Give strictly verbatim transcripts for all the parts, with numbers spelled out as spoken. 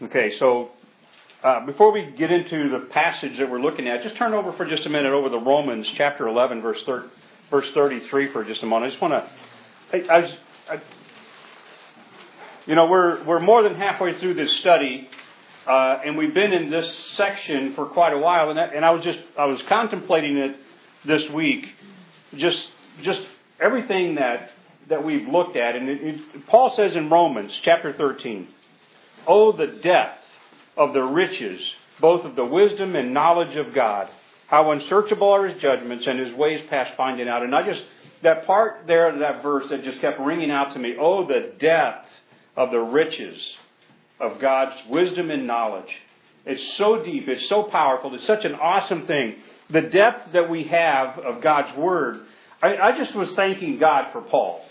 Okay, so uh, before we get into the passage that we're looking at, just turn over for just a minute over to Romans chapter eleven, verse thir- verse thirty-three for just a moment. I just want to, I, I, I, you know, we're we're more than halfway through this study, uh, and we've been in this section for quite a while, and I, and I was just I was contemplating it this week, just just everything that that we've looked at, and it, it, Paul says in Romans chapter thirteen. Oh, the depth of the riches, both of the wisdom and knowledge of God. How unsearchable are His judgments and His ways past finding out. And I just, that part there, that verse that just kept ringing out to me. Oh, the depth of the riches of God's wisdom and knowledge. It's so deep. It's so powerful. It's such an awesome thing. The depth that we have of God's Word. I, I just was thanking God for Paul.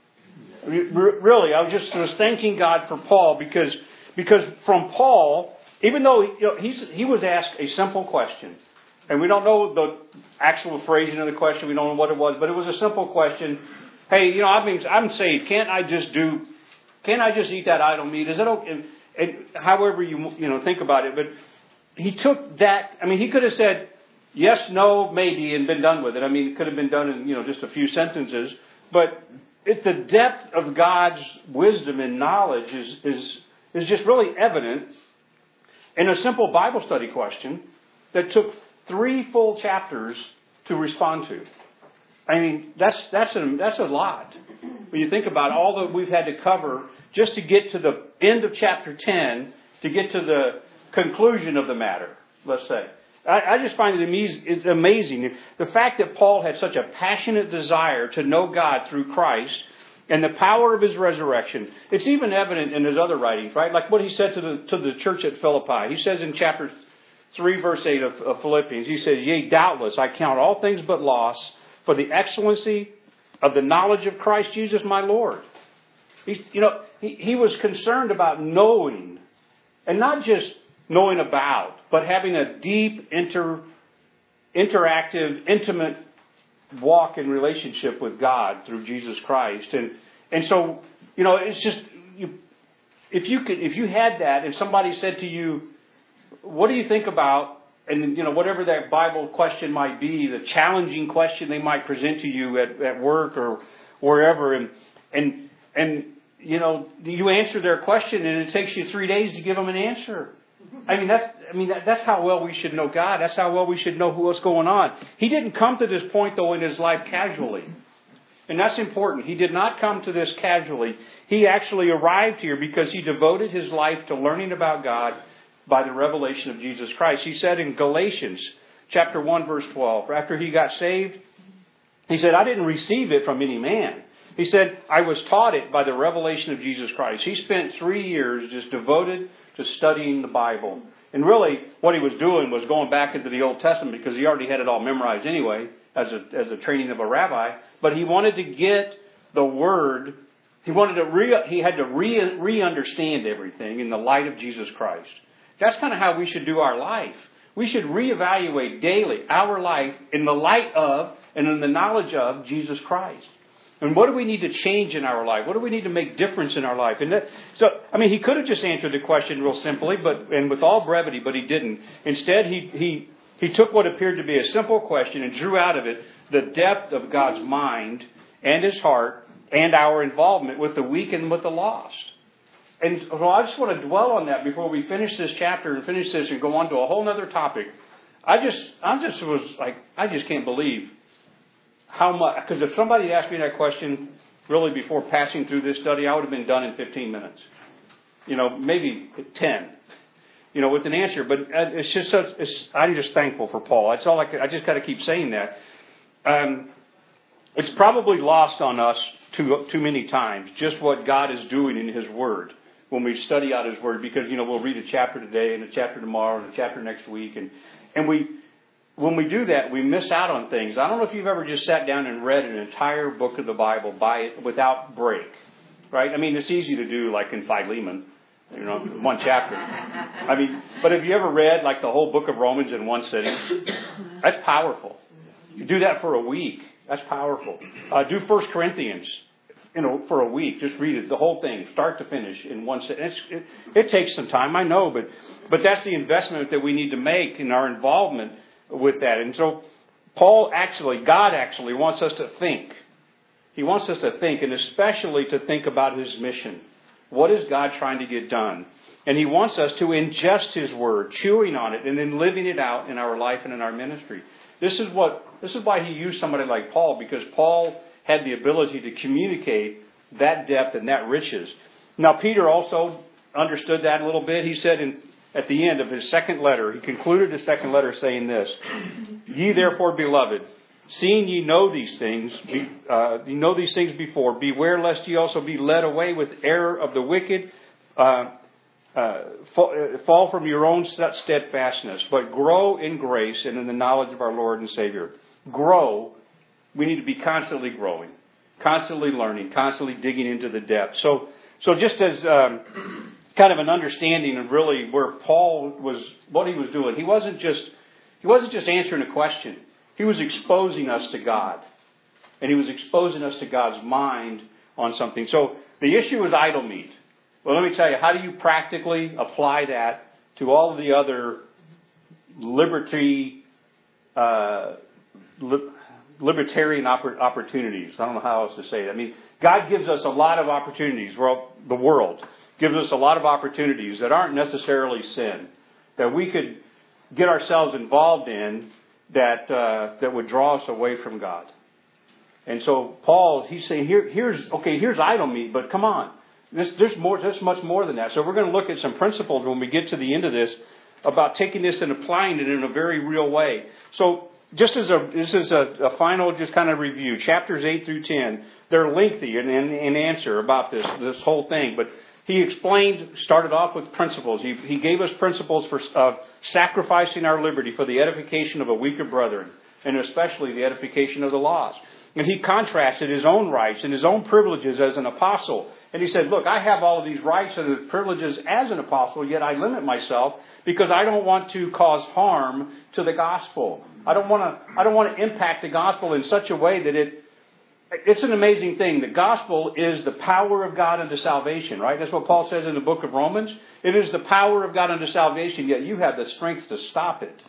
Really, I was just was thanking God for Paul because Because from Paul, even though you know, he's, he was asked a simple question, and we don't know the actual phrasing of the question, we don't know what it was, but it was a simple question. Hey, you know, I mean, I'm saved. Can't I just do? Can't I just eat that idol meat? Is it okay? And, and however you you know think about it, but he took that. I mean, he could have said yes, no, maybe, and been done with it. I mean, it could have been done in you know just a few sentences, but it's the depth of God's wisdom and knowledge is is. is just really evident in a simple Bible study question that took three full chapters to respond to. I mean, that's that's a, that's a lot. When you think about all that we've had to cover just to get to the end of chapter ten, to get to the conclusion of the matter, let's say. I, I just find it amaz- it's amazing. The fact that Paul had such a passionate desire to know God through Christ and the power of His resurrection. It's even evident in his other writings, right? Like what he said to the to the church at Philippi. He says in chapter three, verse eight of, of Philippians, he says, Yea, doubtless, I count all things but loss for the excellency of the knowledge of Christ Jesus my Lord. He, you know, he, he was concerned about knowing, and not just knowing about, but having a deep, inter, interactive, intimate walk in relationship with God through Jesus Christ. And and so, you know, it's just, you, if you could, if you had that and somebody said to you, what do you think about, and you know, whatever that Bible question might be, the challenging question they might present to you at, at work or wherever, and and and you know, you answer their question and it takes you three days to give them an answer. I mean, that's I mean that, that's how well we should know God. That's how well we should know what's going on. He didn't come to this point, though, in his life casually. And that's important. He did not come to this casually. He actually arrived here because he devoted his life to learning about God by the revelation of Jesus Christ. He said in Galatians chapter one, verse twelve, after he got saved, he said, I didn't receive it from any man. He said, I was taught it by the revelation of Jesus Christ. He spent three years just devoted to studying the Bible. And really, what he was doing was going back into the Old Testament because he already had it all memorized anyway as a, as a training of a rabbi. But he wanted to get the Word. He wanted to re, he had to re, re-understand everything in the light of Jesus Christ. That's kind of how we should do our life. We should reevaluate daily our life in the light of and in the knowledge of Jesus Christ. And what do we need to change in our life? What do we need to make difference in our life? And that, so, I mean, he could have just answered the question real simply, but and with all brevity, but he didn't. Instead, he he he took what appeared to be a simple question and drew out of it the depth of God's mind and His heart and our involvement with the weak and with the lost. And so I just want to dwell on that before we finish this chapter and finish this and go on to a whole other topic. I just I just was like I just can't believe how much, because if somebody had asked me that question really before passing through this study, I would have been done in fifteen minutes. You know, maybe ten, you know, with an answer. But it's just such, it's, I'm just thankful for Paul. That's all I could, I just got to keep saying that. Um, it's probably lost on us too, too many times, just what God is doing in His Word when we study out His Word, because, you know, we'll read a chapter today and a chapter tomorrow and a chapter next week. And, and we, When we do that, we miss out on things. I don't know if you've ever just sat down and read an entire book of the Bible by without break, right? I mean, it's easy to do, like in Philemon, you know, one chapter. I mean, but have you ever read like the whole book of Romans in one sitting? That's powerful. You do that for a week. That's powerful. Uh, do First Corinthians you know, for a week. Just read it, the whole thing, start to finish in one sentence. It, it takes some time, I know, but but that's the investment that we need to make in our involvement with that. And so Paul actually, God actually wants us to think. He wants us to think, and especially to think about His mission. What is God trying to get done? And He wants us to ingest His Word, chewing on it, and then living it out in our life and in our ministry. This is what. This is why He used somebody like Paul, because Paul had the ability to communicate that depth and that riches. Now, Peter also understood that a little bit. He said in, at the end of his second letter, he concluded his second letter saying this, "Ye therefore, beloved, seeing ye know these things, be, uh, you know these things before, beware lest ye also be led away with error of the wicked, uh, uh, fall, fall from your own steadfastness, but grow in grace and in the knowledge of our Lord and Savior." Grow. We need to be constantly growing, constantly learning, constantly digging into the depth. So, so just as um, kind of an understanding of really where Paul was, what he was doing, he wasn't just he wasn't just answering a question. He was exposing us to God, and he was exposing us to God's mind on something. So the issue is idol meat. Well, let me tell you, how do you practically apply that to all of the other liberty, uh, li- libertarian oppor- opportunities? I don't know how else to say it. I mean, God gives us a lot of opportunities. Well, the world gives us a lot of opportunities that aren't necessarily sin, that we could get ourselves involved in that uh, that would draw us away from God. And so Paul, he's saying, here, here's okay, here's idol meat, but come on, this, there's more, there's much more than that. So we're going to look at some principles when we get to the end of this about taking this and applying it in a very real way. So just as a this is a, a final just kind of review, chapters eight through ten, they're lengthy in, in, in answer about this this whole thing, but he explained, started off with principles. He, he gave us principles for uh, sacrificing our liberty for the edification of a weaker brethren, and especially the edification of the lost. And he contrasted his own rights and his own privileges as an apostle. And he said, look, I have all of these rights and privileges as an apostle, yet I limit myself because I don't want to cause harm to the gospel. I don't want to, I don't want to impact the gospel in such a way that it It's an amazing thing. The gospel is the power of God unto salvation, right? That's what Paul says in the book of Romans. It is the power of God unto salvation, yet you have the strength to stop it.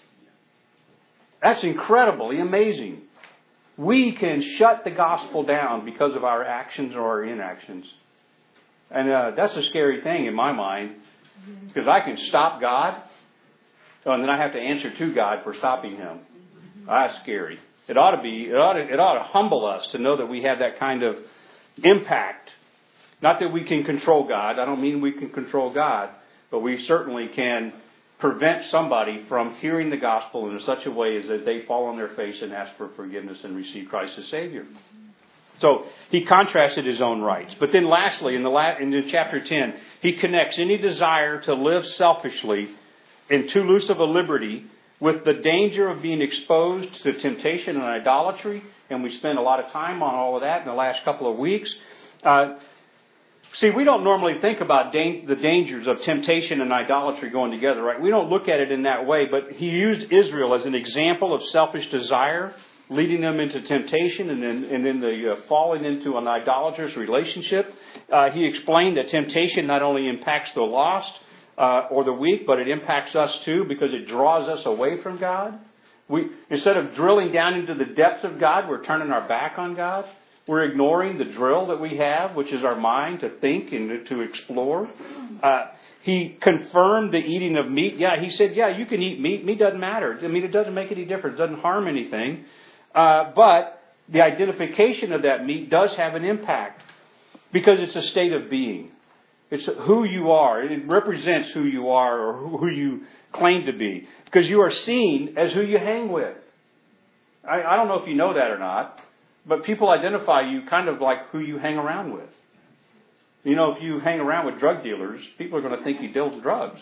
That's incredibly amazing. We can shut the gospel down because of our actions or our inactions. And uh, that's a scary thing in my mind, because I can stop God, and then I have to answer to God for stopping Him. That's scary. It ought to be, it ought to, it ought to humble us to know that we have that kind of impact. Not that we can control God. I don't mean we can control God, but we certainly can prevent somebody from hearing the gospel in such a way as that they fall on their face and ask for forgiveness and receive Christ as Savior. So he contrasted his own rights. But then lastly, in the la- in chapter ten, he connects any desire to live selfishly in too loose of a liberty with the danger of being exposed to temptation and idolatry. And we spent a lot of time on all of that in the last couple of weeks. Uh, see, we don't normally think about da- the dangers of temptation and idolatry going together, right? We don't look at it in that way, but he used Israel as an example of selfish desire, leading them into temptation and then, and then the uh, falling into an idolatrous relationship. Uh, he explained that temptation not only impacts the lost, Uh, or the weak, but it impacts us too because it draws us away from God. We instead of drilling down into the depths of God, we're turning our back on God. We're ignoring the drill that we have, which is our mind to think and to explore. Uh, he confirmed the eating of meat. Yeah, he said, yeah, you can eat meat. Meat doesn't matter. I mean, it doesn't make any difference. It doesn't harm anything. Uh, but the identification of that meat does have an impact because it's a state of being. It's who you are. It represents who you are or who you claim to be. Because you are seen as who you hang with. I, I don't know if you know that or not, but people identify you kind of like who you hang around with. You know, if you hang around with drug dealers, people are going to think you deal drugs.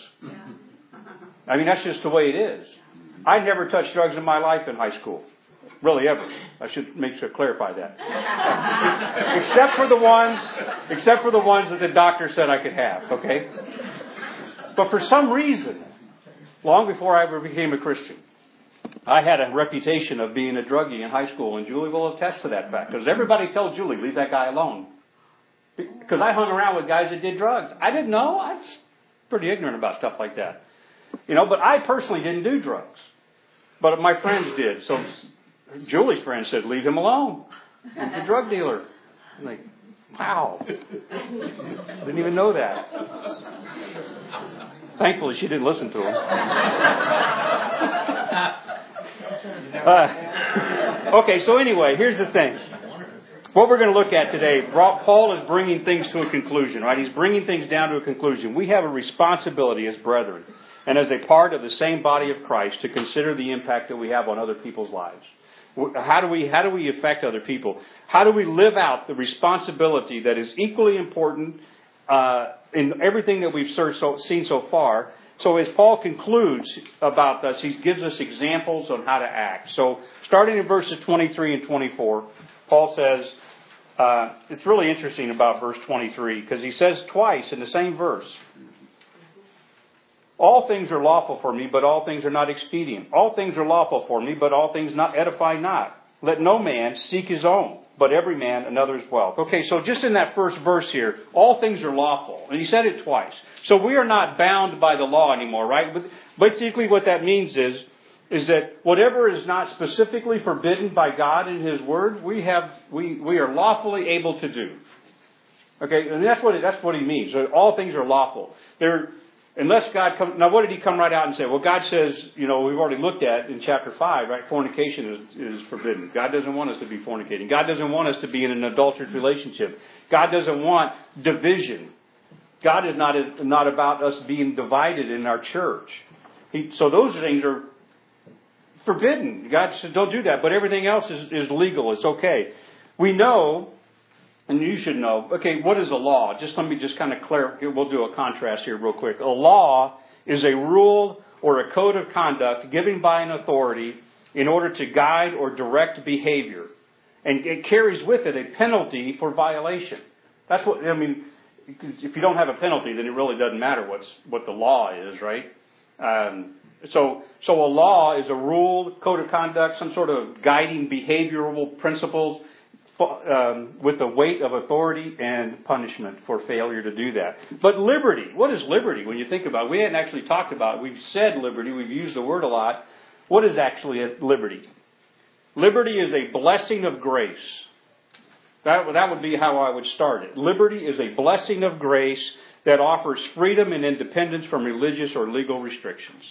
I mean, that's just the way it is. I never touched drugs in my life in high school. Really, ever. I should make sure clarify that. except for the ones, except for the ones that the doctor said I could have. Okay. But for some reason, long before I ever became a Christian, I had a reputation of being a druggie in high school, and Julie will attest to that fact because everybody tells Julie, leave that guy alone. Because I hung around with guys that did drugs. I didn't know. I was pretty ignorant about stuff like that. You know, but I personally didn't do drugs. But my friends did. So Julie's friend said, leave him alone. He's a drug dealer. I'm like, wow. Didn't even know that. Thankfully, she didn't listen to him. uh, okay, so anyway, here's the thing. What we're going to look at today, Paul is bringing things to a conclusion, right? He's bringing things down to a conclusion. We have a responsibility as brethren and as a part of the same body of Christ to consider the impact that we have on other people's lives. How do we, how do we affect other people? How do we live out the responsibility that is equally important uh, in everything that we've so, seen so far? So as Paul concludes about this, he gives us examples on how to act. So starting in verses twenty-three and twenty-four, Paul says, uh, it's really interesting about verse twenty-three, because he says twice in the same verse, all things are lawful for me, but all things are not expedient. All things are lawful for me, but all things not edify not. Let no man seek his own, but every man another's wealth. Okay, so just in that first verse here, all things are lawful. And he said it twice. So we are not bound by the law anymore, right? But basically what that means is, is that whatever is not specifically forbidden by God in His Word, we have we, we are lawfully able to do. Okay, and that's what it, that's what he means. So all things are lawful. They're Unless God comes... Now, what did he come right out and say? Well, God says, you know, we've already looked at in chapter five, right? Fornication is, is forbidden. God doesn't want us to be fornicating. God doesn't want us to be in an adulterous relationship. God doesn't want division. God is not, not about us being divided in our church. He, so those things are forbidden. God said, don't do that. But everything else is, is legal. It's okay. We know... And you should know, okay, what is a law? Just let me just kind of clarify. We'll do a contrast here real quick. A law is a rule or a code of conduct given by an authority in order to guide or direct behavior. And it carries with it a penalty for violation. That's what, I mean, if you don't have a penalty, then it really doesn't matter what's what the law is, right? Um, so, so a law is a rule, code of conduct, some sort of guiding behavioral principles, Um, with the weight of authority and punishment for failure to do that. But liberty, what is liberty when you think about it? We hadn't actually talked about it. We've said liberty. We've used the word a lot. What is actually a liberty? Liberty is a blessing of grace. That, that would be how I would start it. Liberty is a blessing of grace that offers freedom and independence from religious or legal restrictions.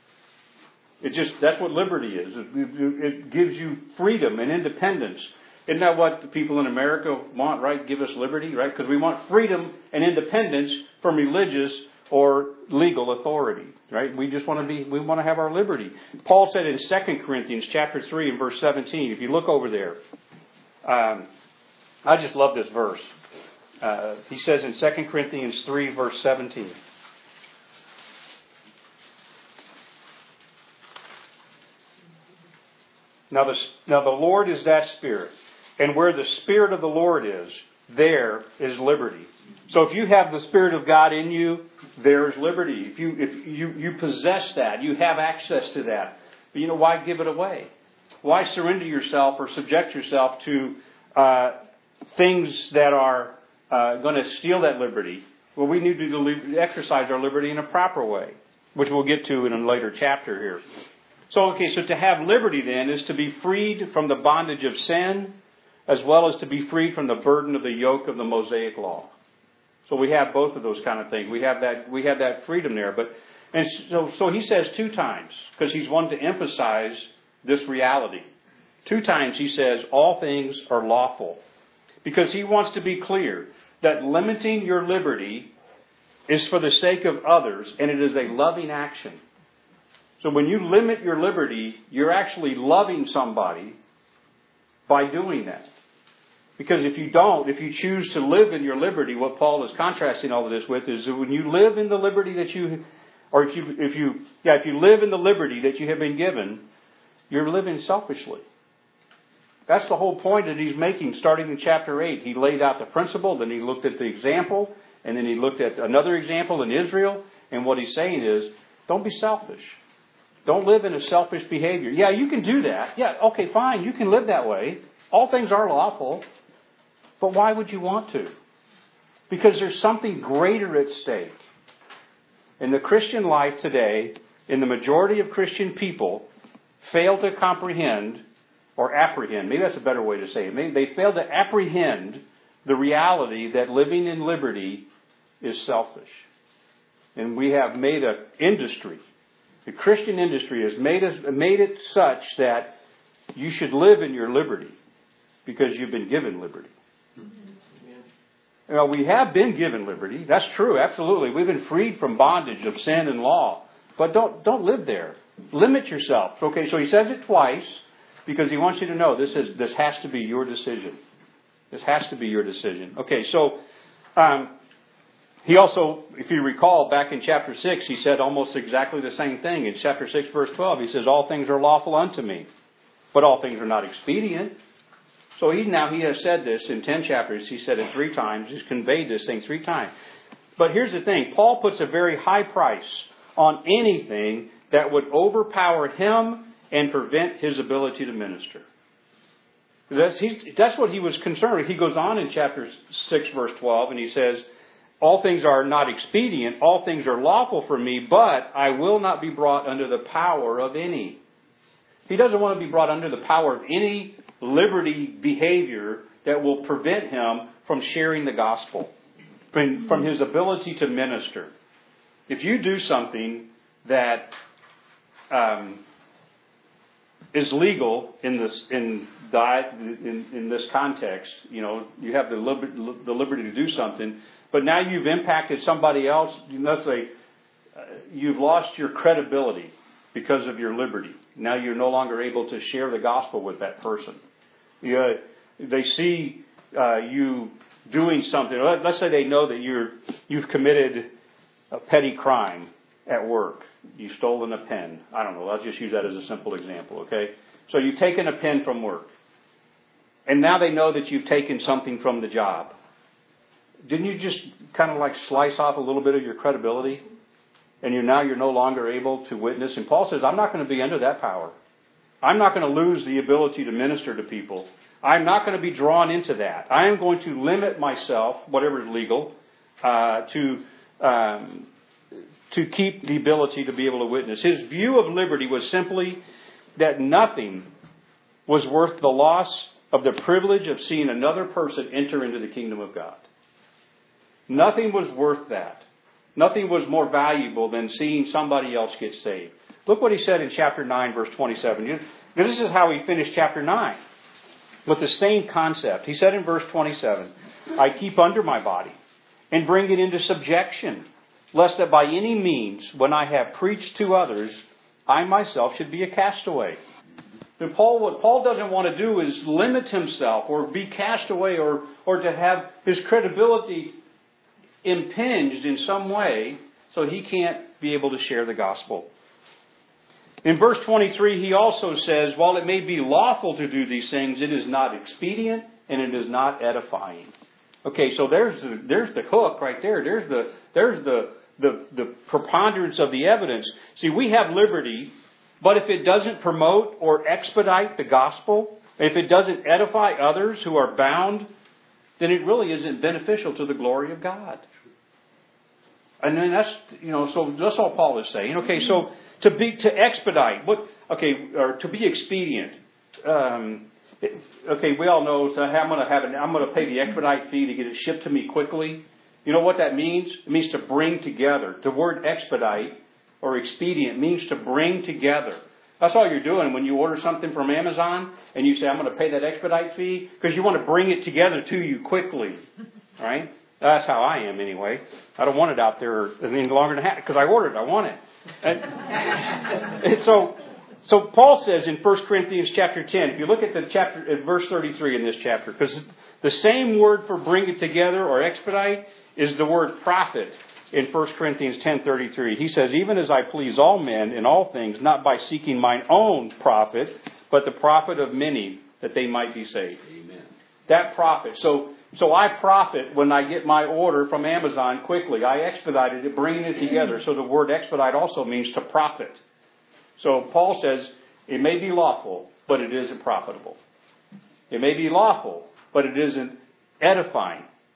It just, that's what liberty is. It, it, it gives you freedom and independence. Isn't that what the people in America want, right? Give us liberty, right? Because we want freedom and independence from religious or legal authority, right? We just want to be, we want to have our liberty. Paul said in Second Corinthians chapter three and verse seventeen, if you look over there, um, I just love this verse. Uh, he says in Second Corinthians three verse seventeen, Now the, now the Lord is that Spirit. And where the Spirit of the Lord is, there is liberty. So if you have the Spirit of God in you, there is liberty. If you if you, you possess that, you have access to that. But you know, why give it away? Why surrender yourself or subject yourself to uh, things that are uh, going to steal that liberty? Well, we need to exercise our liberty in a proper way, which we'll get to in a later chapter here. So, okay, so to have liberty then is to be freed from the bondage of sin, as well as to be freed from the burden of the yoke of the Mosaic law. So we have both of those kind of things. We have that we have that freedom there. But and so so he says two times, because he's wanting to emphasize this reality. Two times he says all things are lawful, because he wants to be clear that limiting your liberty is for the sake of others, and it is a loving action. So when you limit your liberty, you're actually loving somebody by doing that. Because if you don't, if you choose to live in your liberty, what Paul is contrasting all of this with is that when you live in the liberty that you, or if you, if you, yeah, if you live in the liberty that you have been given, you're living selfishly. That's the whole point that he's making starting in chapter eight. He laid out the principle, then he looked at the example, and then he looked at another example in Israel. And what he's saying is, don't be selfish. Don't live in a selfish behavior. Yeah, you can do that. Yeah, okay, fine. You can live that way. All things are lawful. But why would you want to? Because there's something greater at stake. In the Christian life today, in the majority of Christian people, fail to comprehend or apprehend. Maybe that's a better way to say it. Maybe they fail to apprehend the reality that living in liberty is selfish. And we have made an industry. The Christian industry has made, us, made it such that you should live in your liberty because you've been given liberty. Well, we have been given liberty. That's true, absolutely. We've been freed from bondage of sin and law. But don't don't live there. Limit yourself. Okay, so he says it twice because he wants you to know this is this has to be your decision. This has to be your decision. Okay, so um, he also, if you recall, back in chapter six, he said almost exactly the same thing. In chapter six, verse twelve, he says, all things are lawful unto me, but all things are not expedient. So he now he has said this in ten chapters. He said it three times. He's conveyed this thing three times. But here's the thing. Paul puts a very high price on anything that would overpower him and prevent his ability to minister. That's, he, that's what he was concerned with. He goes on in chapter six, verse twelve, and he says, all things are not expedient, all things are lawful for me, but I will not be brought under the power of any. He doesn't want to be brought under the power of any liberty behavior that will prevent him from sharing the gospel, from, from his ability to minister. If you do something that um, is legal in this in, die, in in this context, you know, you have the liberty, the liberty to do something, but now you've impacted somebody else. Let's say uh, you've lost your credibility because of your liberty. Now you're no longer able to share the gospel with that person. You, uh, they see uh, you doing something. Let's say they know that you're you've committed a petty crime at work. You've stolen a pen. I don't know. I'll just use that as a simple example, okay? So you've taken a pen from work. And now they know that you've taken something from the job. Didn't you just kind of like slice off a little bit of your credibility? And you're now you're no longer able to witness. And Paul says, I'm not going to be under that power. I'm not going to lose the ability to minister to people. I'm not going to be drawn into that. I am going to limit myself, whatever is legal, uh, to... Um, to keep the ability to be able to witness. His view of liberty was simply that nothing was worth the loss of the privilege of seeing another person enter into the kingdom of God. Nothing was worth that. Nothing was more valuable than seeing somebody else get saved. Look what he said in chapter nine, verse twenty-seven. Now, this is how he finished chapter nine, with the same concept. He said in verse twenty-seven, I keep under my body and bring it into subjection, lest that by any means, when I have preached to others, I myself should be a castaway. And Paul, what Paul doesn't want to do is limit himself or be cast away or, or to have his credibility impinged in some way so he can't be able to share the gospel. In verse twenty-three, he also says, while it may be lawful to do these things, it is not expedient and it is not edifying. Okay, so there's the, there's the hook right there. There's the there's the, the the preponderance of the evidence. See, we have liberty, but if it doesn't promote or expedite the gospel, if it doesn't edify others who are bound, then it really isn't beneficial to the glory of God. And then that's you know, so that's all Paul is saying. Okay, so to be to expedite, what okay, or to be expedient. Um, Okay, we all know. So I'm going to have an, I'm going to pay the expedite fee to get it shipped to me quickly. You know what that means? It means to bring together. The word expedite or expedient means to bring together. That's all you're doing when you order something from Amazon and you say, I'm going to pay that expedite fee because you want to bring it together to you quickly. All right? That's how I am anyway. I don't want it out there any longer than that because I ordered it. I want it. And, and so. So Paul says in First Corinthians chapter ten, if you look at the chapter at verse thirty-three in this chapter, because the same word for bring it together or expedite is the word profit in First Corinthians ten thirty-three. He says, even as I please all men in all things, not by seeking mine own profit, but the profit of many, that they might be saved. Amen. That profit. So so I profit when I get my order from Amazon quickly. I expedited it, bringing it together. So the word expedite also means to profit. So Paul says, it may be lawful, but it isn't profitable. It may be lawful, but it isn't edifying.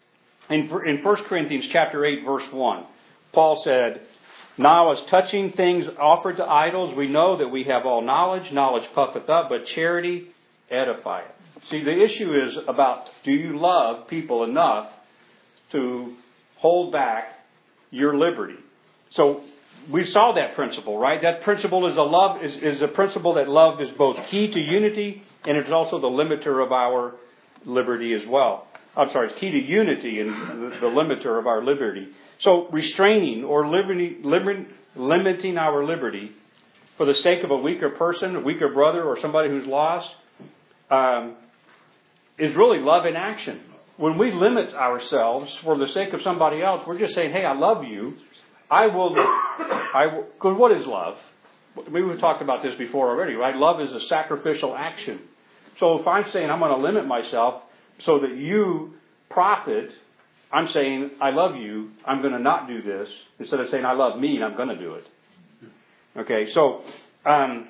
In, in First Corinthians chapter eight, verse one, Paul said, now as touching things offered to idols, we know that we have all knowledge. Knowledge puffeth up, but charity edifieth. See, the issue is about, do you love people enough to hold back your liberty? So we saw that principle, right? That principle is a love is, is a principle that love is both key to unity, and it's also the limiter of our liberty as well. I'm sorry, it's key to unity and the, the limiter of our liberty. So restraining or liberty, liber, limiting our liberty for the sake of a weaker person, a weaker brother, or somebody who's lost, um, is really love in action. When we limit ourselves for the sake of somebody else, we're just saying, hey, I love you. I will, I will, because what is love? We've talked about this before already, right? Love is a sacrificial action. So if I'm saying I'm going to limit myself so that you profit, I'm saying I love you, I'm going to not do this, instead of saying I love me and I'm going to do it. Okay, so, um,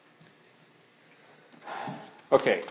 okay.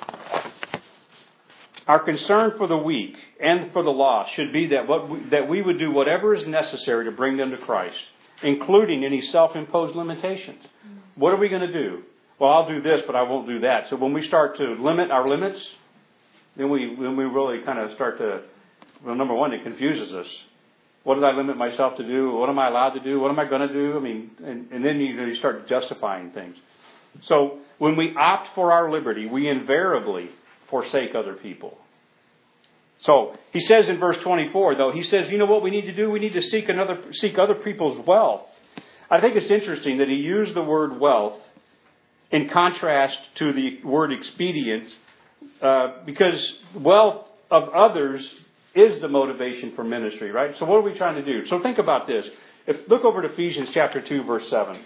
Our concern for the weak and for the lost should be that what we, that we would do whatever is necessary to bring them to Christ, including any self-imposed limitations. What are we going to do? Well, I'll do this, but I won't do that. So when we start to limit our limits, then we then we really kind of start to, well, number one, it confuses us. What did I limit myself to do? What am I allowed to do? What am I going to do? I mean, and, and then you, you start justifying things. So when we opt for our liberty, we invariably forsake other people. So he says in verse twenty-four, though, he says, you know what we need to do? We need to seek another seek other people's wealth. I think it's interesting that he used the word wealth in contrast to the word expedient, uh, because wealth of others is the motivation for ministry, right? So what are we trying to do? So think about this. If look over to Ephesians chapter two, verse seven.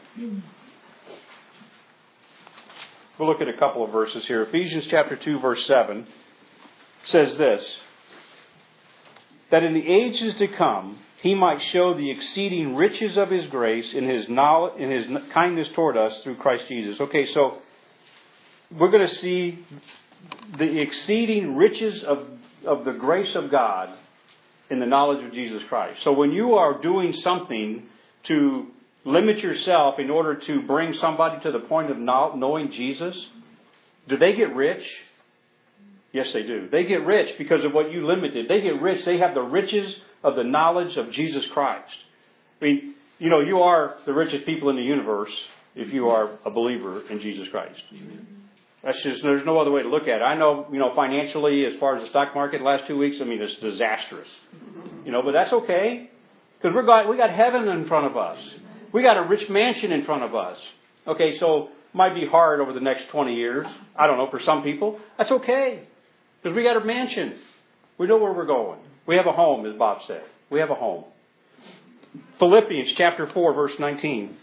We'll look at a couple of verses here. Ephesians chapter two, verse seven says this, that in the ages to come he might show the exceeding riches of his grace in his knowledge, in his kindness toward us through Christ Jesus. Okay, so we're going to see the exceeding riches of, of the grace of God in the knowledge of Jesus Christ. So when you are doing something to limit yourself in order to bring somebody to the point of knowing Jesus, do they get rich? Yes, they do. They get rich because of what you limited. They get rich. They have the riches of the knowledge of Jesus Christ. I mean, you know, you are the richest people in the universe if you are a believer in Jesus Christ. That's just, there's no other way to look at it. I know, you know, financially, as far as the stock market the last two weeks, I mean, it's disastrous. You know, but that's okay. Because we got, we got heaven in front of us. We got a rich mansion in front of us. Okay, so might be hard over the next twenty years. I don't know, for some people. That's okay. Because we got a mansion. We know where we're going. We have a home, as Bob said. We have a home. Philippians chapter four, verse nineteen.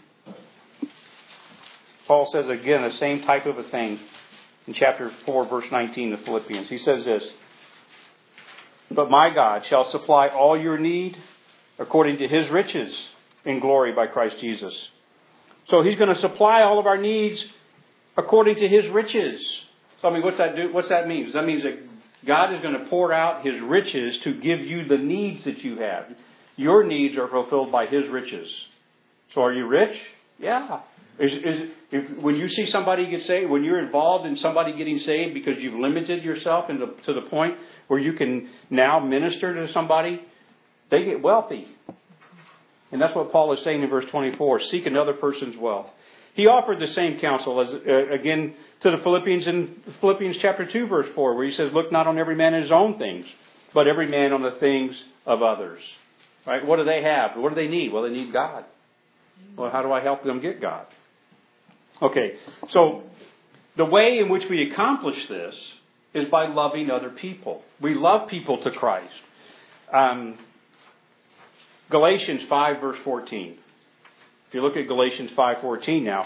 Paul says again the same type of a thing in chapter four, verse nineteen of Philippians. He says this, but my God shall supply all your need according to his riches in glory by Christ Jesus. So he's going to supply all of our needs according to his riches. So I mean, what's that do? What's that mean? That means that God is going to pour out his riches to give you the needs that you have. Your needs are fulfilled by his riches. So are you rich? Yeah. Is, is, if, when you see somebody get saved, when you're involved in somebody getting saved because you've limited yourself into, to the point where you can now minister to somebody, they get wealthy. And that's what Paul is saying in verse twenty-four. Seek another person's wealth. He offered the same counsel as uh, again to the Philippians in Philippians chapter two, verse four, where he says, look not on every man in his own things, but every man on the things of others. Right? What do they have? What do they need? Well, they need God. Well, how do I help them get God? Okay, so the way in which we accomplish this is by loving other people. We love people to Christ. Um, Galatians five, verse fourteen. If you look at Galatians five fourteen now,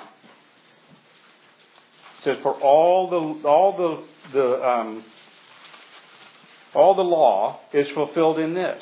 it says, "For all the all the the um, all the law is fulfilled in this."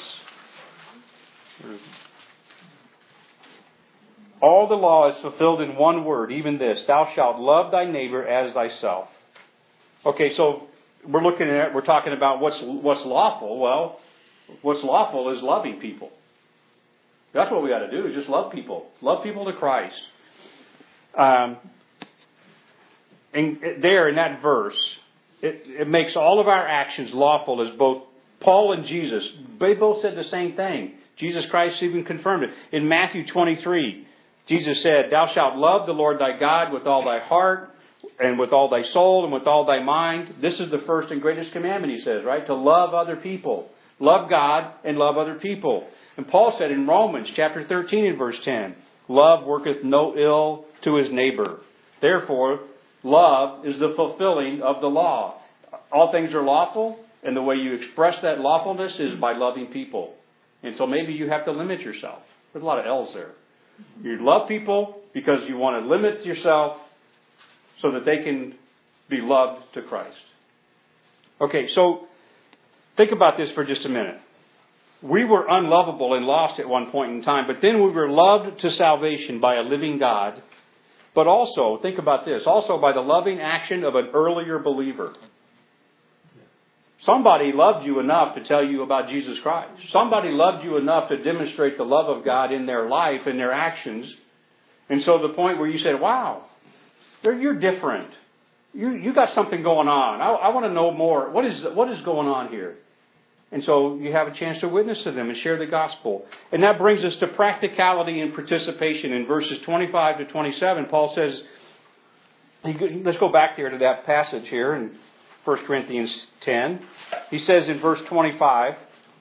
All the law is fulfilled in one word, even this: "Thou shalt love thy neighbor as thyself." Okay, so we're looking at we're talking about what's what's lawful. Well, what's lawful is loving people. That's what we got to do, is just love people. Love people to Christ. Um, and there in that verse, it, it makes all of our actions lawful, as both Paul and Jesus, they both said the same thing. Jesus Christ even confirmed it. In Matthew twenty-three, Jesus said, "Thou shalt love the Lord thy God with all thy heart, and with all thy soul, and with all thy mind." This is the first and greatest commandment, he says, right? To love other people. Love God and love other people. And Paul said in Romans chapter thirteen and verse ten, "Love worketh no ill to his neighbor." Therefore, love is the fulfilling of the law. All things are lawful, and the way you express that lawfulness is by loving people. And so maybe you have to limit yourself. There's a lot of L's there. You love people because you want to limit yourself so that they can be loved to Christ. Okay, so think about this for just a minute. We were unlovable and lost at one point in time, but then we were loved to salvation by a living God. But also, think about this, also by the loving action of an earlier believer. Somebody loved you enough to tell you about Jesus Christ. Somebody loved you enough to demonstrate the love of God in their life, in their actions. And so the point where you said, wow, you're different. You you got something going on. I, I want to know more. What is what is going on here? And so you have a chance to witness to them and share the gospel. And that brings us to practicality and participation. In verses twenty-five to twenty-seven, Paul says, let's go back there to that passage here in First Corinthians ten. He says in verse twenty-five,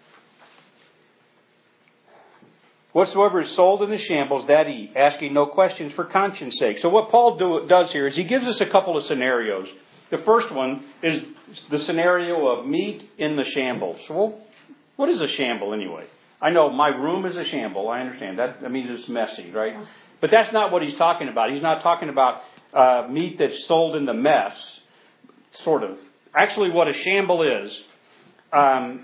"Whatsoever is sold in the shambles, that eat, asking no questions for conscience sake." So what Paul do, does here is he gives us a couple of scenarios. The first one is the scenario of meat in the shambles. Well, what is a shamble anyway? I know my room is a shamble. I understand that. I mean, it's messy, right? But that's not what he's talking about. He's not talking about uh, meat that's sold in the mess, sort of. Actually, what a shamble is, um,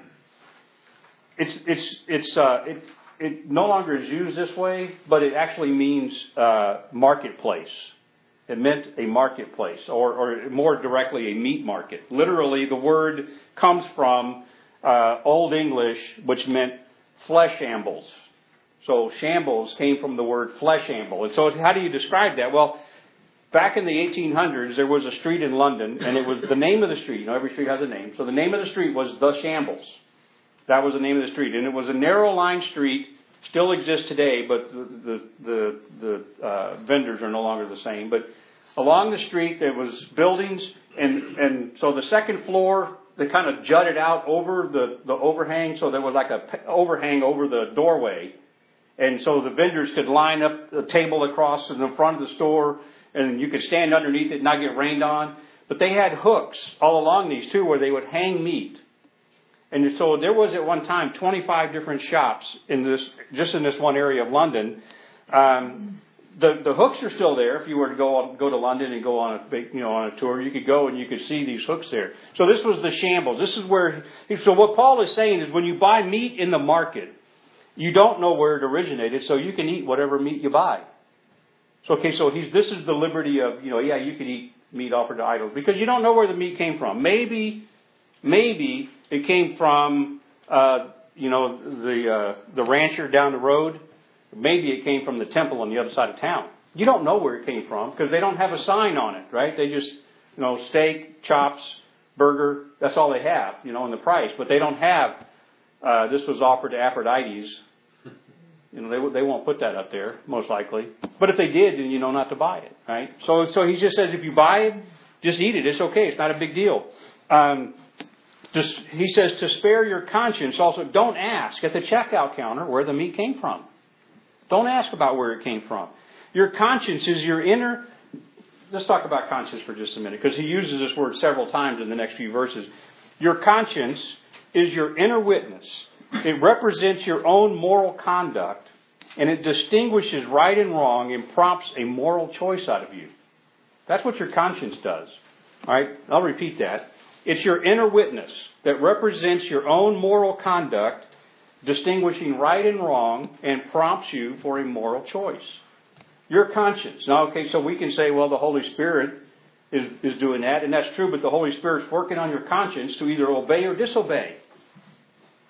it's it's it's uh, it it no longer is used this way, but it actually means uh, marketplace. It meant a marketplace, or, or more directly, a meat market. Literally, the word comes from uh, Old English, which meant flesh ambles. So shambles came from the word flesh amble. And so how do you describe that? Well, back in the eighteen hundreds, there was a street in London, and it was the name of the street. You know, every street has a name. So the name of the street was The Shambles. That was the name of the street. And it was a narrow line street. Still exists today, but the the the, the uh, vendors are no longer the same. But along the street there was buildings, and and so the second floor, they kind of jutted out over the, the overhang, so there was like a overhang over the doorway, and so the vendors could line up a table across in the front of the store, and you could stand underneath it and not get rained on. But they had hooks all along these too, where they would hang meat. And so there was at one time twenty-five different shops in this, just in this one area of London. Um, the the hooks are still there. If you were to go go to London and go on a big, you know, on a tour, you could go and you could see these hooks there. So this was the shambles. This is where. So what Paul is saying is, when you buy meat in the market, you don't know where it originated, so you can eat whatever meat you buy. So okay, so he's this is the liberty of, you know, yeah, you can eat meat offered to idols because you don't know where the meat came from. Maybe, maybe. It came from, uh, you know, the uh, the rancher down the road. Maybe it came from the temple on the other side of town. You don't know where it came from because they don't have a sign on it, right? They just, you know, steak, chops, burger. That's all they have, you know, in the price. But they don't have, uh, this was offered to Aphrodite. You know, they they won't put that up there, most likely. But if they did, then you know not to buy it, right? So so he just says if you buy it, just eat it. It's okay. It's not a big deal. Um Just, he says to spare your conscience also, don't ask at the checkout counter where the meat came from. Don't ask about where it came from. Your conscience is your inner... Let's talk about conscience for just a minute, because he uses this word several times in the next few verses. Your conscience is your inner witness. It represents your own moral conduct, and it distinguishes right and wrong and prompts a moral choice out of you. That's what your conscience does. All right, I'll repeat that. It's your inner witness that represents your own moral conduct, distinguishing right and wrong, and prompts you for a moral choice. Your conscience. Now, okay, so we can say, well, the Holy Spirit is, is doing that, and that's true, but the Holy Spirit's working on your conscience to either obey or disobey.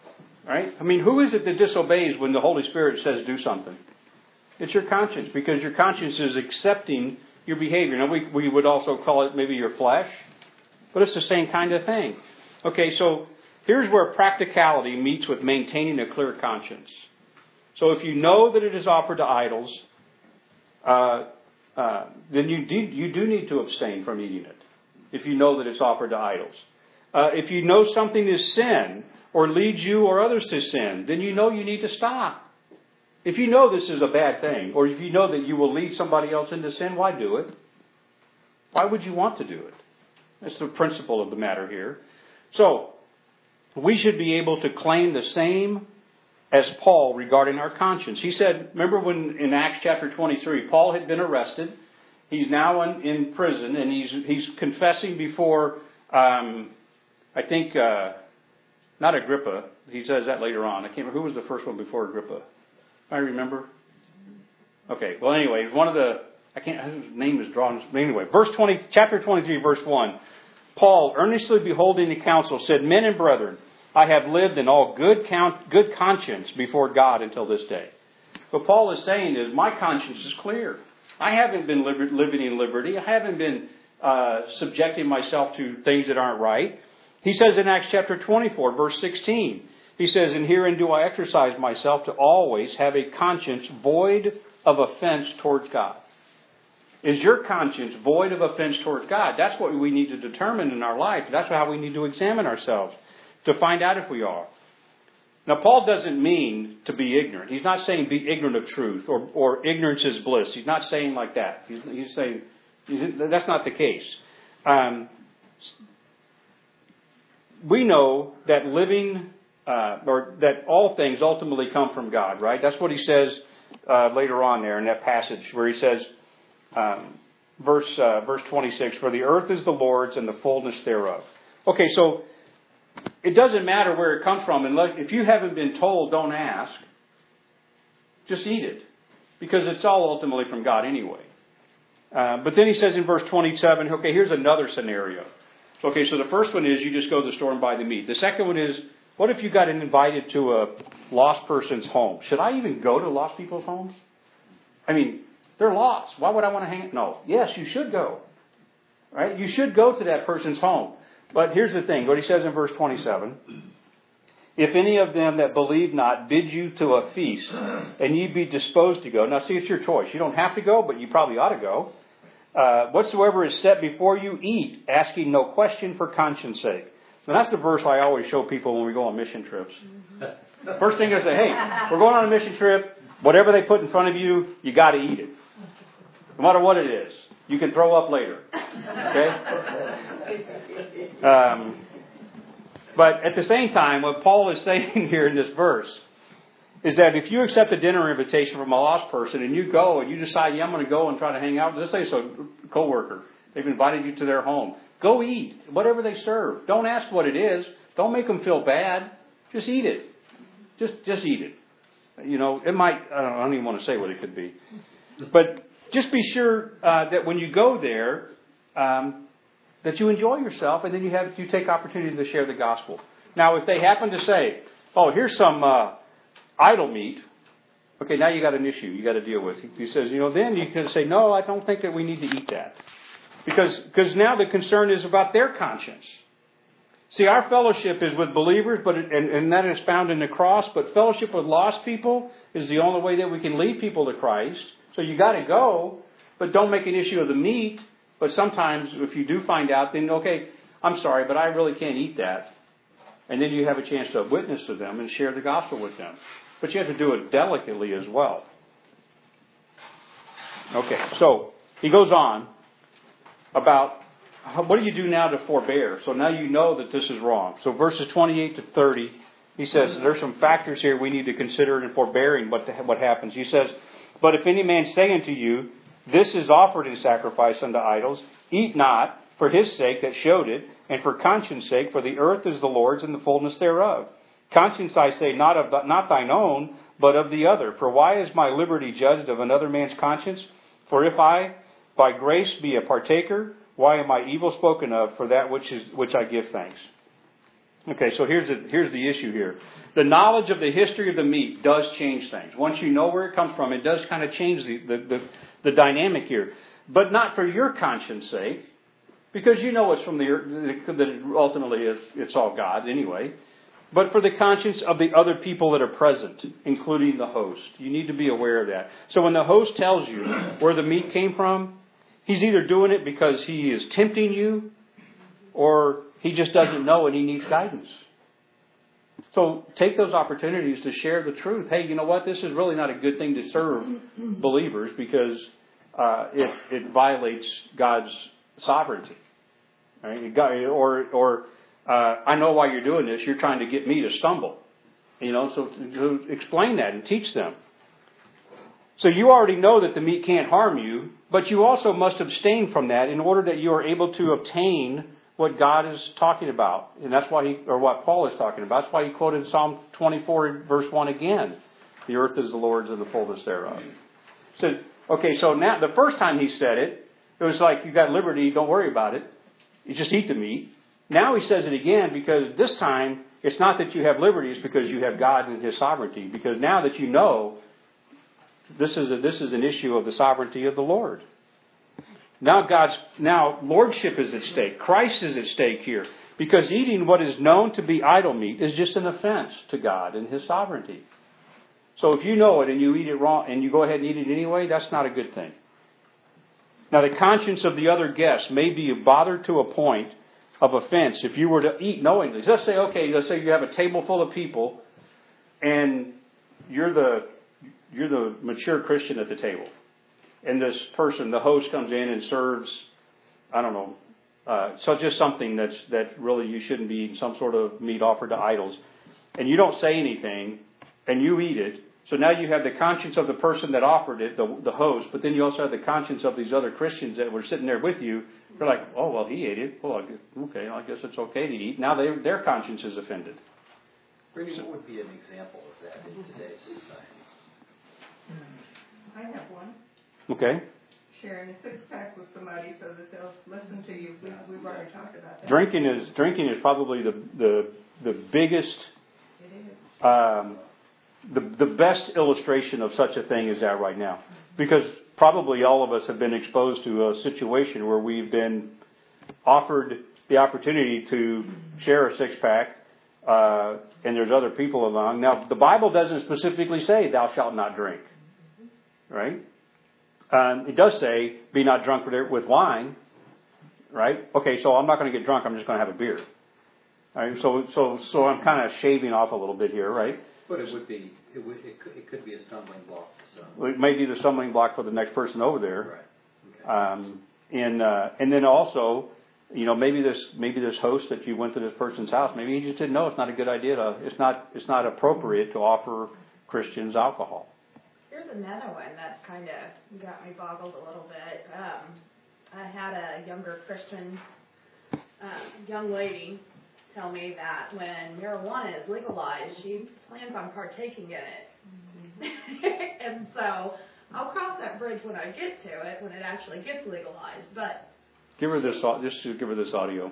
Right? I mean, who is it that disobeys when the Holy Spirit says do something? It's your conscience, because your conscience is accepting your behavior. Now, we, we would also call it maybe your flesh, but it's the same kind of thing. Okay, so here's where practicality meets with maintaining a clear conscience. So if you know that it is offered to idols, uh, uh, then you do, you do need to abstain from eating it, if you know that it's offered to idols. Uh, if you know something is sin, or leads you or others to sin, then you know you need to stop. If you know this is a bad thing, or if you know that you will lead somebody else into sin, why do it? Why would you want to do it? That's the principle of the matter here. So, we should be able to claim the same as Paul regarding our conscience. He said, remember when in Acts chapter twenty-three, Paul had been arrested. He's now in, in prison, and he's he's confessing before, um, I think, uh, not Agrippa. He says that later on. I can't remember. Who was the first one before Agrippa? I remember. Okay. Well, anyway, one of the, I can't, his name is drawn. Anyway, verse twenty, chapter twenty-three, verse one. Paul, earnestly beholding the council, said, Men and brethren, I have lived in all good count, good conscience before God until this day. What Paul is saying is, my conscience is clear. I haven't been liber- living in liberty. I haven't been uh, subjecting myself to things that aren't right. He says in Acts chapter twenty-four, verse sixteen, he says, And herein do I exercise myself to always have a conscience void of offense towards God. Is your conscience void of offense towards God? That's what we need to determine in our life. That's how we need to examine ourselves, to find out if we are. Now, Paul doesn't mean to be ignorant. He's not saying be ignorant of truth, or, or ignorance is bliss. He's not saying like that. He's, he's saying that's not the case. Um, we know that living, uh, or that all things ultimately come from God, right? That's what he says uh, later on there in that passage where he says, um, verse uh, verse twenty-six, For the earth is the Lord's and the fullness thereof. Okay, so it doesn't matter where it comes from. And look, if you haven't been told, don't ask. Just eat it. Because it's all ultimately from God anyway. Uh, but then he says in verse twenty-seven, okay, here's another scenario. So, okay, so the first one is you just go to the store and buy the meat. The second one is, what if you got invited to a lost person's home? Should I even go to lost people's homes? I mean, they're lost. Why would I want to hang? No. Yes, you should go. Right? You should go to that person's home. But here's the thing, what he says in verse twenty-seven. If any of them that believe not bid you to a feast, and ye be disposed to go. Now see, it's your choice. You don't have to go, but you probably ought to go. Uh, whatsoever is set before you, eat, asking no question for conscience sake. Now that's the verse I always show people when we go on mission trips. First thing I say, hey, we're going on a mission trip. Whatever they put in front of you, you got to eat it. No matter what it is. You can throw up later. Okay? Um, but at the same time, what Paul is saying here in this verse is that if you accept a dinner invitation from a lost person and you go and you decide, yeah, I'm going to go and try to hang out, let's say it's a coworker. They've invited you to their home. Go eat whatever they serve. Don't ask what it is. Don't make them feel bad. Just eat it. Just just eat it. You know, it might, I don't, I don't even want to say what it could be. But just be sure uh, that when you go there, um, that you enjoy yourself, and then you have you take opportunity to share the gospel. Now, if they happen to say, "Oh, here's some uh, idol meat," okay, now you got an issue you got to deal with. He says, you know, then you can say, "No, I don't think that we need to eat that," because because now the concern is about their conscience. See, our fellowship is with believers, but it, and, and that is found in the cross. But fellowship with lost people is the only way that we can lead people to Christ. So you got to go, but don't make an issue of the meat. But sometimes, if you do find out, then okay, I'm sorry, but I really can't eat that. And then you have a chance to witness to them and share the gospel with them. But you have to do it delicately as well. Okay, so he goes on about what do you do now to forbear? So now you know that this is wrong. So verses twenty-eight to thirty, he says there's some factors here we need to consider in forbearing what, the, what happens. He says, But if any man say unto you, This is offered in sacrifice unto idols, eat not for his sake that showed it, and for conscience sake, for the earth is the Lord's and the fullness thereof. Conscience, I say, not of not thine own, but of the other. For why is my liberty judged of another man's conscience? For if I by grace be a partaker, why am I evil spoken of for that which is which I give thanks? Okay, so here's the, here's the issue here. The knowledge of the history of the meat does change things. Once you know where it comes from, it does kind of change the, the, the, the dynamic here. But not for your conscience sake, because you know it's from the earth, that ultimately it's all God anyway, but for the conscience of the other people that are present, including the host. You need to be aware of that. So when the host tells you where the meat came from, he's either doing it because he is tempting you, or he just doesn't know and he needs guidance. So take those opportunities to share the truth. Hey, you know what? This is really not a good thing to serve believers because uh, it, it violates God's sovereignty. Right? Or, or uh, I know why you're doing this. You're trying to get me to stumble. You know, so to, to explain that and teach them. So you already know that the meat can't harm you, but you also must abstain from that in order that you are able to obtain what God is talking about. And that's why he, or what Paul is talking about. That's why he quoted Psalm twenty-four, verse one again. The earth is the Lord's and the fullness thereof. So, okay, so now, the first time he said it, it was like, you got liberty, don't worry about it. You just eat the meat. Now he says it again because this time, it's not that you have liberty, it's because you have God and His sovereignty. Because now that you know, this is a, this is an issue of the sovereignty of the Lord. Now God's, now Lordship is at stake. Christ is at stake here. Because eating what is known to be idol meat is just an offense to God and His sovereignty. So if you know it and you eat it wrong and you go ahead and eat it anyway, that's not a good thing. Now the conscience of the other guests may be bothered to a point of offense if you were to eat knowingly. Let's say, okay, let's say you have a table full of people and you're the, you're the mature Christian at the table. And this person, the host, comes in and serves, I don't know, uh, so just something that's that really you shouldn't be eating, some sort of meat offered to idols. And you don't say anything, and you eat it. So now you have the conscience of the person that offered it, the, the host, but then you also have the conscience of these other Christians that were sitting there with you. They're like, oh, well, he ate it. Well, I guess, okay, I guess it's okay to eat. Now they, their conscience is offended. Brady, what would be an example of that in today's society? I have one. Okay. Sharing a six-pack with somebody so that they'll listen to you. We, we've already talked about that. Drinking is drinking is probably the the the biggest, It is. um, the the best illustration of such a thing is that right now, because probably all of us have been exposed to a situation where we've been offered the opportunity to share a six-pack, uh, and there's other people along. Now, the Bible doesn't specifically say "Thou shalt not drink," right? Um, it does say, be not drunk with wine, right? Okay, so I'm not going to get drunk, I'm just going to have a beer. All right, so so so I'm kind of shaving off a little bit here, right? But it would be, it would, it could, it could be a stumbling block. So. Well, it may be the stumbling block for the next person over there. Right. Okay. Um, and uh, and then also, you know, maybe this maybe this host that you went to this person's house, maybe he just didn't know it's not a good idea to, it's not it's not appropriate to offer Christians alcohol. There's another one that kind of got me boggled a little bit. Um, I had a younger Christian um, young lady tell me that when marijuana is legalized, she plans on partaking in it. Mm-hmm. And so I'll cross that bridge when I get to it, when it actually gets legalized. But give her this, just give her this audio.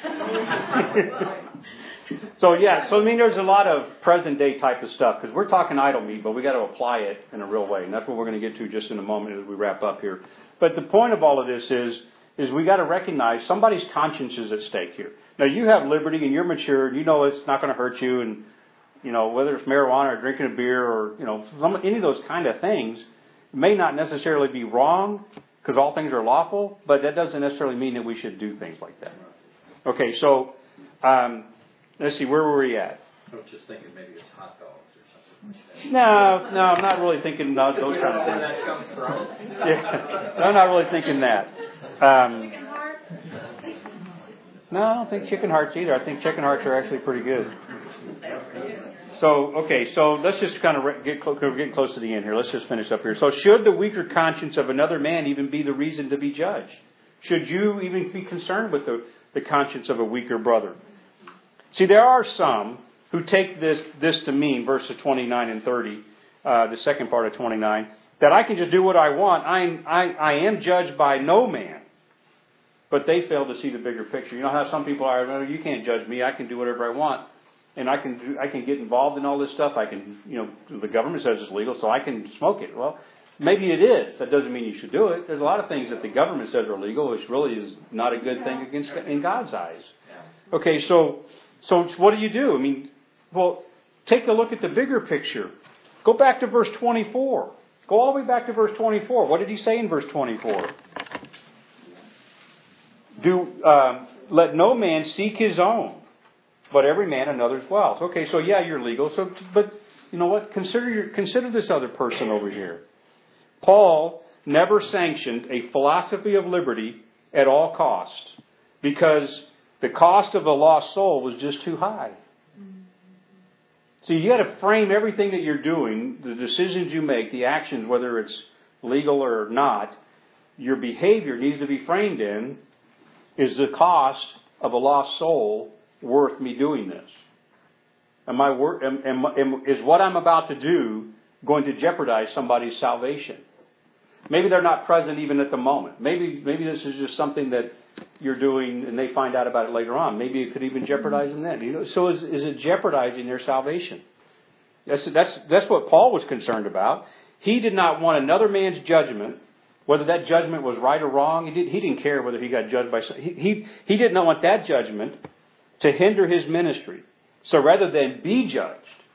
So yeah, so I mean, there's a lot of present day type of stuff because we're talking idol meat, but we got to apply it in a real way, and that's what we're going to get to just in a moment as we wrap up here. But the point of all of this is, is we got to recognize somebody's conscience is at stake here. Now you have liberty and you're mature, and you know it's not going to hurt you, and you know whether it's marijuana or drinking a beer or you know some, any of those kind of things may not necessarily be wrong because all things are lawful, but that doesn't necessarily mean that we should do things like that. Okay, so. Um, Let's see, where were we at? I was just thinking maybe it's hot dogs or something like that. No, no, I'm not really thinking those, those kind of things. Where that comes from. Yeah, I'm not really thinking that. Um, chicken heart? no, I don't think chicken hearts either. I think chicken hearts are actually pretty good. So, okay, so let's just kind of get, close, get close to the end here. Let's just finish up here. So should the weaker conscience of another man even be the reason to be judged? Should you even be concerned with the, the conscience of a weaker brother? See, there are some who take this this to mean, verses twenty-nine and thirty, uh, the second part of twenty-nine, that I can just do what I want. I, I, I am judged by no man. but they fail to see the bigger picture. You know how some people are, no, you can't judge me, I can do whatever I want. And I can do, I can get involved in all this stuff. I can, you know, the government says it's legal, so I can smoke it. Well, maybe it is. That doesn't mean you should do it. There's a lot of things that the government says are legal, which really is not a good thing against in God's eyes. Okay, so so what do you do? I mean, well, take a look at the bigger picture. Go back to verse twenty-four. Go all the way back to verse twenty-four. What did he say in verse twenty-four? Do uh, let no man seek his own, but every man another's wealth. Okay, so yeah, you're legal. So, but you know what? Consider your, consider this other person over here. Paul never sanctioned a philosophy of liberty at all costs because the cost of a lost soul was just too high. So you got to frame everything that you're doing, the decisions you make, the actions, whether it's legal or not, your behavior needs to be framed in, is the cost of a lost soul worth me doing this? Am I wor- am, am, am, is what I'm about to do going to jeopardize somebody's salvation? Maybe they're not present even at the moment. Maybe maybe this is just something that you're doing and they find out about it later on. Maybe it could even jeopardize them then. You know, so is, is it jeopardizing their salvation? That's, that's, that's what Paul was concerned about. He did not want another man's judgment, whether that judgment was right or wrong. He, did, he didn't care whether he got judged by... He, he, he did not want that judgment to hinder his ministry. So rather than be judged,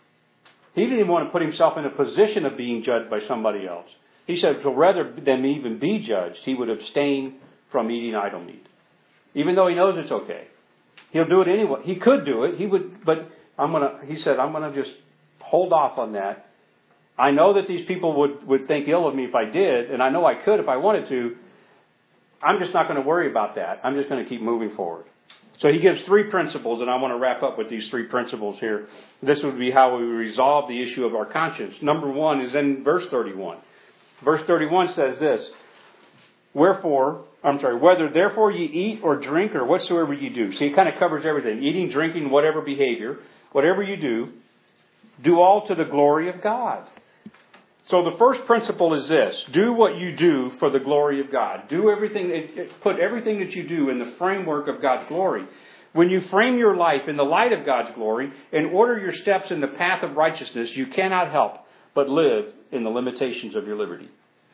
he didn't even want to put himself in a position of being judged by somebody else. He said, so rather than even be judged, he would abstain from eating idol meat. Even though he knows it's okay. He'll do it anyway. He could do it. He would, but I'm gonna, he said, I'm going to just hold off on that. I know that these people would, would think ill of me if I did, and I know I could if I wanted to. I'm just not going to worry about that. I'm just going to keep moving forward. So he gives three principles, and I want to wrap up with these three principles here. This would be how we resolve the issue of our conscience. Number one is in verse thirty-one. Verse thirty-one says this, Wherefore, I'm sorry, whether therefore ye eat or drink or whatsoever ye do. See, it kind of covers everything. Eating, drinking, whatever behavior, whatever you do, do all to the glory of God. So the first principle is this. Do what you do for the glory of God. Do everything, put everything that you do in the framework of God's glory. When you frame your life in the light of God's glory and order your steps in the path of righteousness, you cannot help but live in the limitations of your liberty.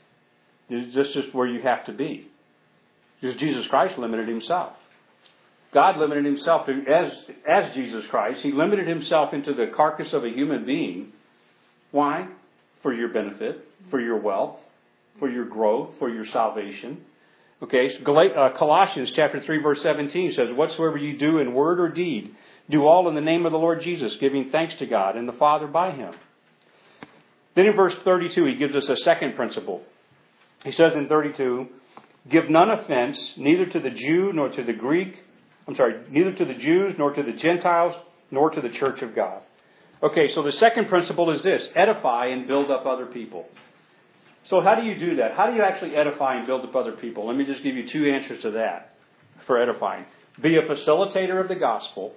This is just where you have to be. Because Jesus Christ limited himself. God limited himself to, as, as Jesus Christ. He limited himself into the carcass of a human being. Why? For your benefit, for your wealth, for your growth, for your salvation. Okay, so Colossians chapter three verse seventeen says, Whatsoever you do in word or deed, do all in the name of the Lord Jesus, giving thanks to God and the Father by him. Then in verse thirty-two, he gives us a second principle. He says in thirty-two, Give none offense, neither to the Jew nor to the Greek, I'm sorry, neither to the Jews nor to the Gentiles, nor to the church of God. Okay, so the second principle is this, edify and build up other people. So how do you do that? How do you actually edify and build up other people? Let me just give you two answers to that for edifying. Be a facilitator of the gospel.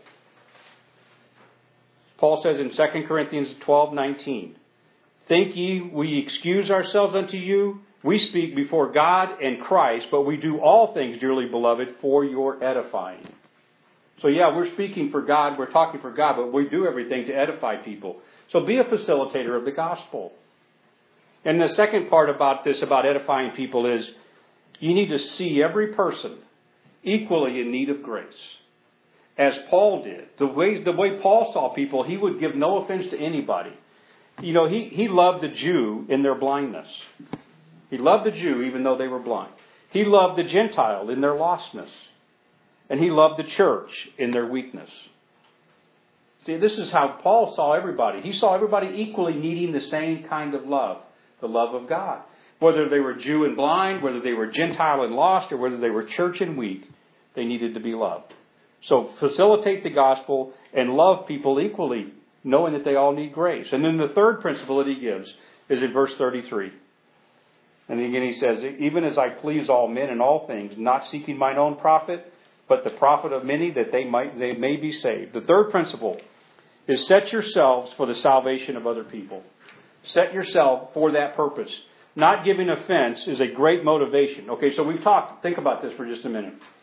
Paul says in Second Corinthians twelve nineteen, Think ye we excuse ourselves unto you? We speak before God and Christ, but we do all things, dearly beloved, for your edifying. So yeah, we're speaking for God, we're talking for God, but we do everything to edify people. So be a facilitator of the gospel. And the second part about this, about edifying people, is you need to see every person equally in need of grace. As Paul did. The way, the way Paul saw people, he would give no offense to anybody. You know, he, he loved the Jew in their blindness. He loved the Jew even though they were blind. He loved the Gentile in their lostness. And he loved the church in their weakness. See, this is how Paul saw everybody. He saw everybody equally needing the same kind of love, the love of God. Whether they were Jew and blind, whether they were Gentile and lost, or whether they were church and weak, they needed to be loved. So facilitate the gospel and love people equally, knowing that they all need grace. And then the third principle that he gives is in verse thirty-three. And again he says, Even as I please all men in all things, not seeking mine own profit, but the profit of many, that they might they may be saved. The third principle is set yourselves for the salvation of other people. Set yourself for that purpose. Not giving offense is a great motivation. Okay, so we've talked, think about this for just a minute.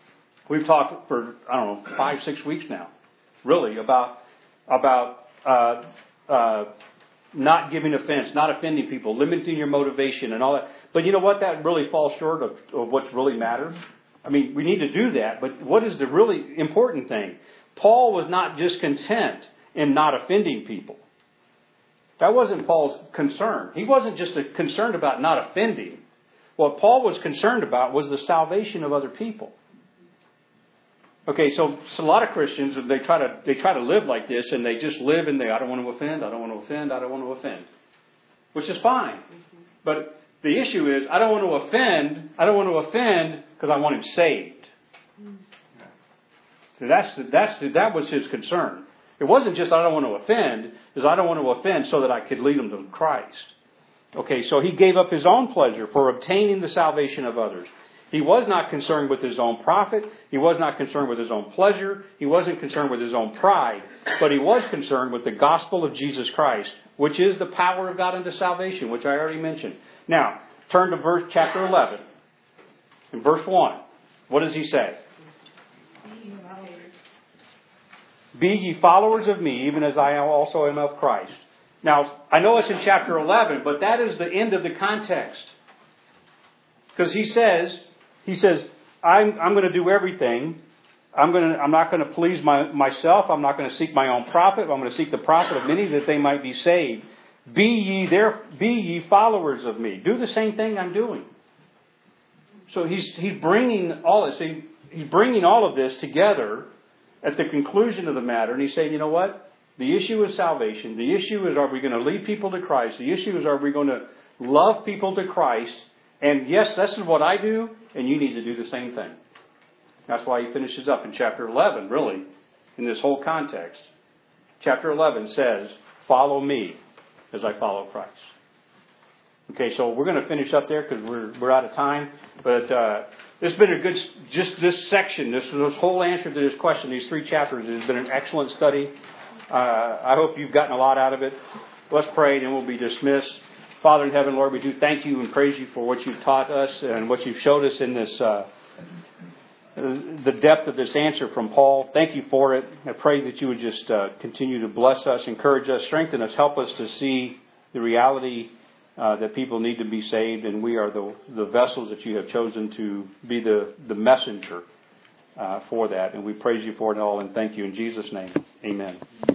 We've talked for, I don't know, five, six weeks now, really, about, about uh, uh, not giving offense, not offending people, limiting your motivation and all that. But you know what? That really falls short of, of what really matters. I mean, we need to do that, but what is the really important thing? Paul was not just content in not offending people. That wasn't Paul's concern. He wasn't just concerned about not offending. What Paul was concerned about was the salvation of other people. Okay, so, so a lot of Christians, they try to they try to live like this, and they just live in the, I don't want to offend, I don't want to offend, I don't want to offend. Which is fine. But the issue is, I don't want to offend, I don't want to offend because I want him saved. So that's, the, that's the, that was his concern. It wasn't just I don't want to offend, is I don't want to offend so that I could lead them to Christ. Okay, so he gave up his own pleasure for obtaining the salvation of others. He was not concerned with his own profit. He was not concerned with his own pleasure. He wasn't concerned with his own pride. But he was concerned with the gospel of Jesus Christ, which is the power of God unto salvation, which I already mentioned. Now, turn to verse chapter eleven. In verse one, what does he say? Be ye followers of me, even as I also am of Christ. Now, I know it's in chapter eleven, but that is the end of the context. Because he says, he says, I'm, I'm going to do everything. I'm going to, I'm not going to please my, myself. I'm not going to seek my own profit. I'm going to seek the profit of many that they might be saved. Be ye there, be ye followers of me. Do the same thing I'm doing. So he's, he's bringing all this, he, he's bringing all of this together at the conclusion of the matter. And he's saying, you know what? The issue is salvation. The issue is, are we going to lead people to Christ? The issue is, are we going to love people to Christ? And yes, this is what I do, and you need to do the same thing. That's why he finishes up in chapter eleven, really, in this whole context. Chapter eleven says, follow me as I follow Christ. Okay, so we're going to finish up there because we're we're out of time. But uh, this has been a good, just this section, this, this whole answer to this question, these three chapters, has been an excellent study. Uh, I hope you've gotten a lot out of it. Let's pray, and then we'll be dismissed. Father in heaven, Lord, we do thank you and praise you for what you've taught us and what you've showed us in this, uh, the depth of this answer from Paul. Thank you for it. I pray that you would just uh, continue to bless us, encourage us, strengthen us, help us to see the reality uh, that people need to be saved, and we are the, the vessels that you have chosen to be the, the messenger uh, for that. And we praise you for it all and thank you in Jesus' name. Amen.